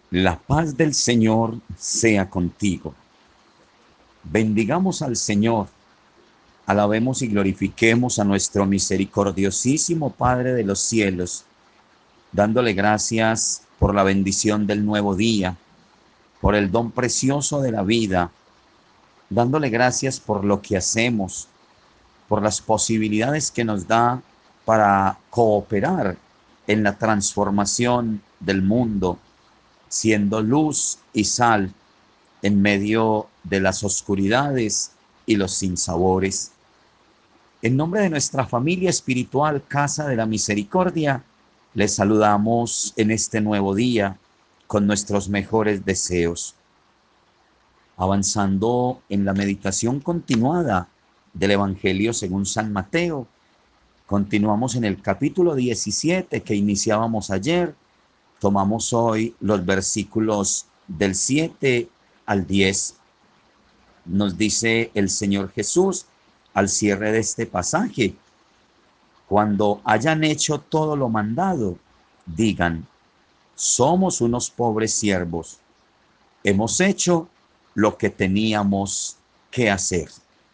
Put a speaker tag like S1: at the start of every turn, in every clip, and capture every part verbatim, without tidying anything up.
S1: La paz del Señor sea contigo. Bendigamos al Señor, alabemos y glorifiquemos a nuestro misericordiosísimo Padre de los cielos, dándole gracias por la bendición del nuevo día, por el don precioso de la vida, dándole gracias por lo que hacemos, por las posibilidades que nos da para cooperar en la transformación del mundo, siendo luz y sal en medio de las oscuridades y los sinsabores. En nombre de nuestra familia espiritual Casa de la Misericordia, les saludamos en este nuevo día con nuestros mejores deseos, avanzando en la meditación continuada del Evangelio según San Mateo. Continuamos en el capítulo diecisiete que iniciábamos ayer. Tomamos hoy los versículos del siete al diez. Nos dice el Señor Jesús al cierre de este pasaje: cuando hayan hecho todo lo mandado, digan, somos unos pobres siervos, hemos hecho lo que teníamos que hacer.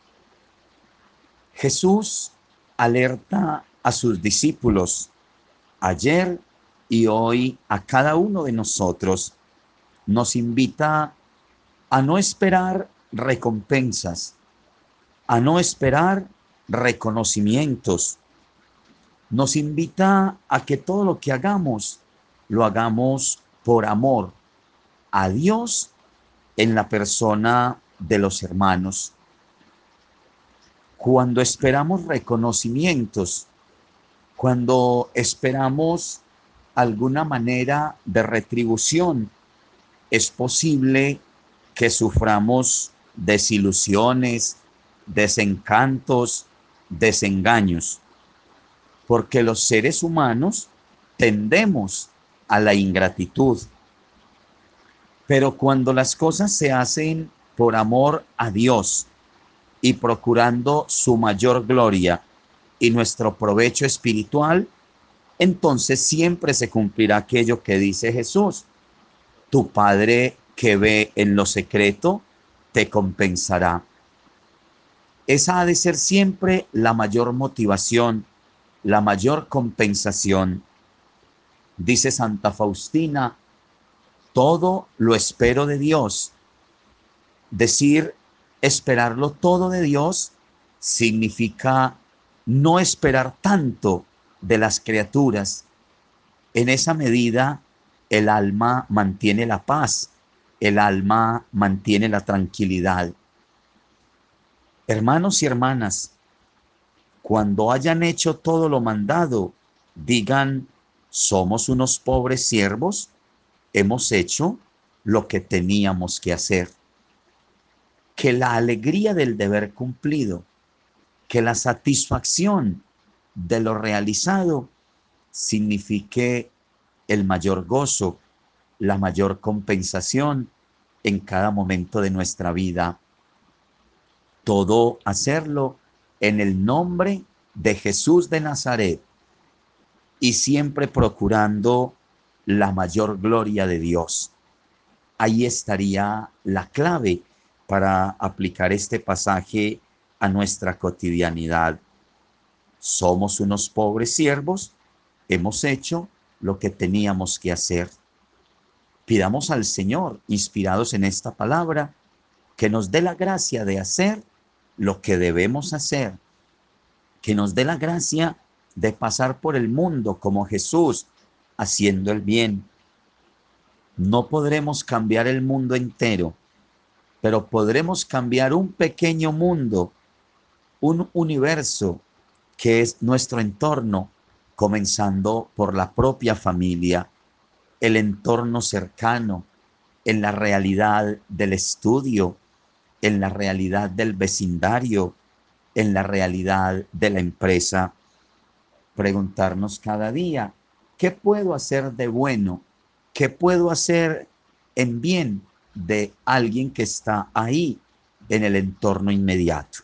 S1: Jesús alerta a sus discípulos ayer y hoy a cada uno de nosotros. Nos invita a no esperar recompensas, a no esperar reconocimientos. Nos invita a que todo lo que hagamos, lo hagamos por amor a Dios en la persona de los hermanos. Cuando esperamos reconocimientos, cuando esperamos alguna manera de retribución, es posible que suframos desilusiones, desencantos, desengaños, porque los seres humanos tendemos a la ingratitud. Pero cuando las cosas se hacen por amor a Dios y procurando su mayor gloria y nuestro provecho espiritual, entonces siempre se cumplirá aquello que dice Jesús: tu Padre que ve en lo secreto te compensará. Esa ha de ser siempre la mayor motivación, la mayor compensación. Dice Santa Faustina, todo lo espero de Dios. Decir esperarlo todo de Dios significa no esperar tanto de las criaturas. En esa medida, el alma mantiene la paz, el alma mantiene la tranquilidad. Hermanos y hermanas, cuando hayan hecho todo lo mandado, digan, somos unos pobres siervos, hemos hecho lo que teníamos que hacer. Que la alegría del deber cumplido, que la satisfacción de lo realizado signifique el mayor gozo, la mayor compensación en cada momento de nuestra vida. Todo hacerlo en el nombre de Jesús de Nazaret y siempre procurando la mayor gloria de Dios. Ahí estaría la clave para aplicar este pasaje a nuestra cotidianidad. Somos unos pobres siervos, hemos hecho lo que teníamos que hacer. Pidamos al Señor, inspirados en esta palabra, que nos dé la gracia de hacer lo que debemos hacer, que nos dé la gracia de pasar por el mundo como Jesús, haciendo el bien. No podremos cambiar el mundo entero, pero podremos cambiar un pequeño mundo, un universo que es nuestro entorno, comenzando por la propia familia, el entorno cercano, en la realidad del estudio, en la realidad del vecindario, en la realidad de la empresa. Preguntarnos cada día, ¿qué puedo hacer de bueno? ¿Qué puedo hacer en bien de alguien que está ahí en el entorno inmediato?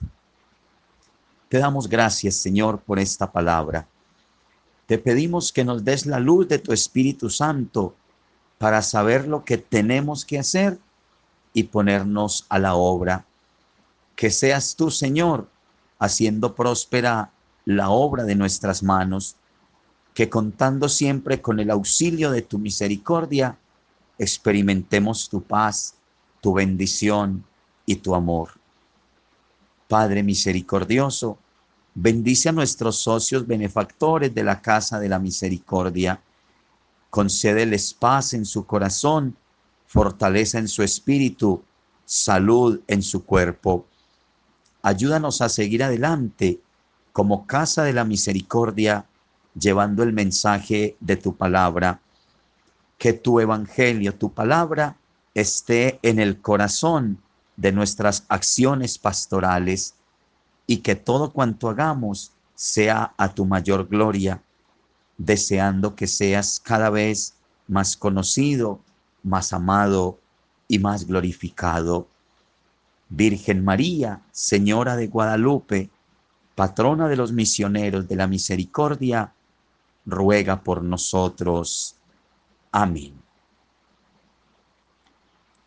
S1: Te damos gracias, Señor, por esta palabra. Te pedimos que nos des la luz de tu Espíritu Santo para saber lo que tenemos que hacer y ponernos a la obra. Que seas tú, Señor, haciendo próspera la obra de nuestras manos, que contando siempre con el auxilio de tu misericordia, experimentemos tu paz, tu bendición y tu amor. Padre misericordioso, bendice a nuestros socios benefactores de la Casa de la Misericordia. Concédeles paz en su corazón, fortaleza en su espíritu, salud en su cuerpo. Ayúdanos a seguir adelante como Casa de la Misericordia, llevando el mensaje de tu palabra. Que tu evangelio, tu palabra, esté en el corazón de nuestras acciones pastorales y que todo cuanto hagamos sea a tu mayor gloria, deseando que seas cada vez más conocido, más amado y más glorificado. Virgen María, Señora de Guadalupe, patrona de los misioneros de la misericordia, ruega por nosotros. Amén.